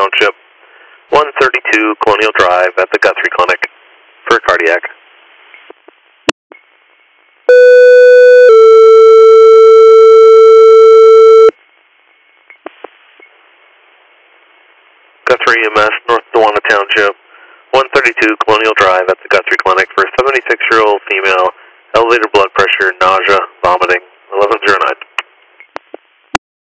Township, 132 Colonial Drive at the Guthrie Clinic for cardiac. Guthrie EMS, North Dewana Township, 132 Colonial Drive at the Guthrie Clinic for 76-year-old female, elevated blood pressure, nausea, vomiting, 1109.